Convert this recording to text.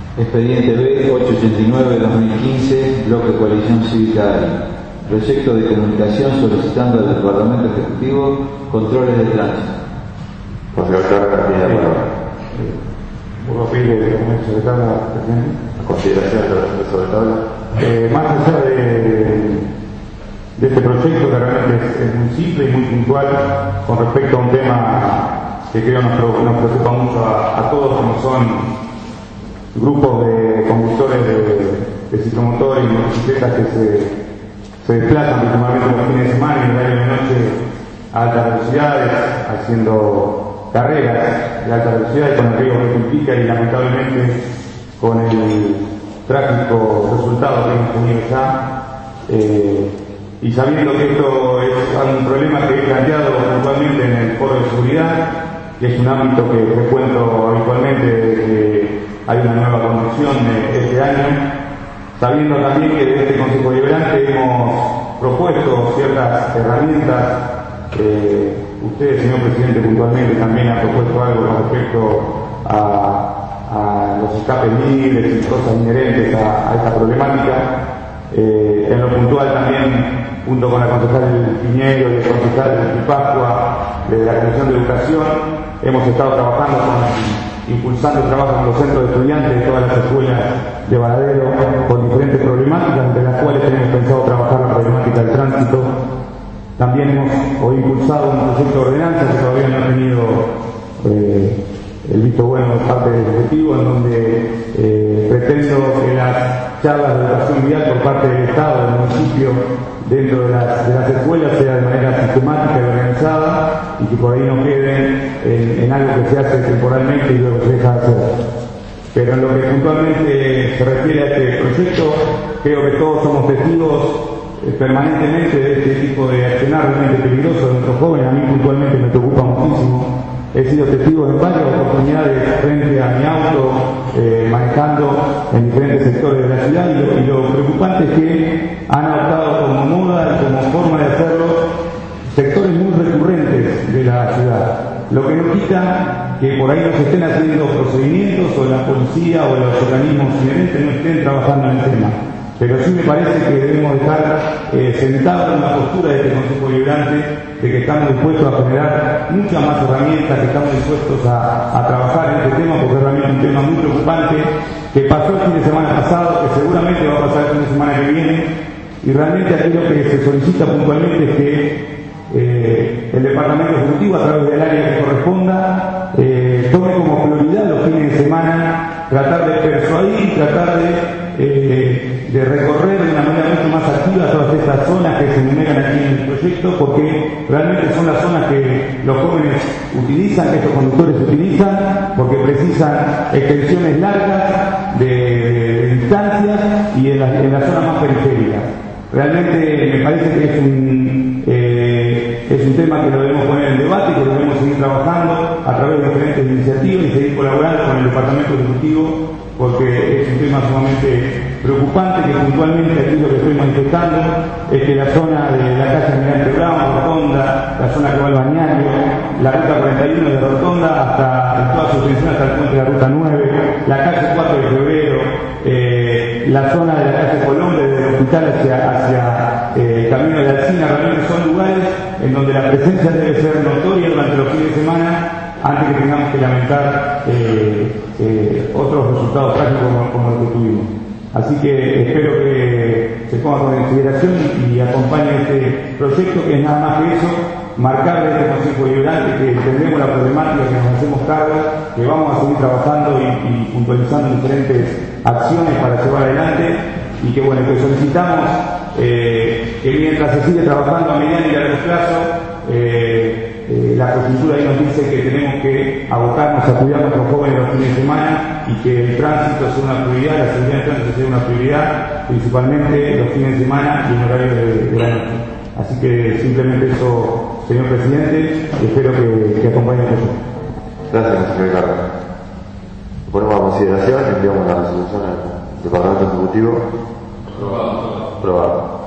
Expediente B 889-2015, Bloque Coalición Cívica ARI. Proyecto de comunicación solicitando al Departamento Ejecutivo controles de tránsito. Puedo pedir el documento sobre tabla, presidente. A consideración del documento sobre tabla. Más allá de este proyecto, que realmente es muy simple y muy puntual con respecto a un tema que creo nos preocupa mucho a todos, como son grupos de conductores de ciclomotores y motocicletas que se desplazan principalmente los fines de semana y en horario de noche a altas velocidades, haciendo carreras de alta velocidad y con el riesgo que implica y lamentablemente con el trágico resultado que hemos tenido ya, y sabiendo que esto es un problema que he planteado puntualmente en el foro de seguridad, que es un ámbito que frecuento habitualmente desde que hay una nueva conducción de este año, sabiendo también que desde este Consejo Deliberante hemos propuesto ciertas herramientas. Usted, señor presidente, puntualmente también ha propuesto algo con respecto a los escapes libres y cosas inherentes a esta problemática. En lo puntual también, junto con la concejal Piñero y el concejal Pascua de la Comisión de Educación, hemos estado trabajando impulsando el trabajo con los centros de estudiantes de todas las escuelas de Varadero con diferentes problemáticas, entre las cuales tenemos pensado trabajar la problemática del tránsito. También hemos hoy impulsado un proyecto de ordenanza que todavía no ha tenido el visto bueno de parte del Ejecutivo, en donde pretendo que las charlas de educación vial por parte del Estado, del municipio, dentro de las escuelas sea de manera sistemática y organizada y que por ahí no queden en algo que se hace temporalmente y luego se deja de hacer. Pero en lo que puntualmente se refiere a este proyecto, creo que todos somos testigos permanentemente de este tipo de accionar realmente peligroso de nuestros jóvenes. A mí puntualmente me preocupa muchísimo. He sido testigo de varias oportunidades frente a mi auto, manejando en diferentes sectores de la ciudad, y lo preocupante es que han adoptado como moda y como forma de hacerlo sectores muy recurrentes de la ciudad. Lo que no quita que por ahí no se estén haciendo procedimientos o la policía o los organismos inherentes no estén trabajando en el tema. Pero sí me parece que debemos estar sentados en una postura de este Consejo Deliberante de que estamos dispuestos a generar muchas más herramientas, que estamos dispuestos a trabajar en este tema, porque es realmente un tema muy preocupante que pasó el fin de semana pasado, que seguramente va a pasar el fin de semana que viene, y realmente aquí lo que se solicita puntualmente es que el Departamento Ejecutivo, a través del área que corresponda, tome como prioridad los fines de semana, tratar de persuadir, tratar de recorrer de una manera mucho más activa todas estas zonas que se enumeran aquí en el proyecto, porque realmente son las zonas que los jóvenes utilizan, que estos conductores utilizan, porque precisan extensiones largas de distancias y en las zonas más periféricas. Realmente me parece que es un tema que lo debemos poner en debate, que lo debemos seguir trabajando a través de diferentes iniciativas y seguir colaborando con el Departamento Ejecutivo, porque es un tema sumamente preocupante, que puntualmente aquí lo que estoy manifestando es que la zona de la calle Almirante Brown, Rotonda, la zona que va al Bañario, la ruta 41 de Rotonda hasta en toda su extensión hasta el puente de la ruta 9, la calle 4 de Febrero, la zona de la calle Colón desde el hospital hacia el camino de Alsina, realmente son lugares en donde la presencia debe ser notoria durante los fines de semana, antes que tengamos que lamentar otros resultados trágicos como los que tuvimos. Así que espero que se ponga con consideración y acompañe este proyecto, que es nada más que eso, marcarle a este Consejo Deliberante que entendemos la problemática, que nos hacemos cargo, que vamos a seguir trabajando y puntualizando diferentes acciones para llevar adelante, y que bueno, que solicitamos que mientras se sigue trabajando a mediano y largo plazo, la coyuntura ahí nos dice que tenemos que abocarnos a cuidar a nuestros jóvenes los fines de semana y que el tránsito sea una prioridad, la seguridad del tránsito sea una prioridad, principalmente los fines de semana y en horario de la noche. Así que simplemente eso, señor presidente, espero que acompañe el proyecto. Gracias, consejero Ricardo. Ponemos a consideración, enviamos la resolución al Departamento Ejecutivo. Aprobado.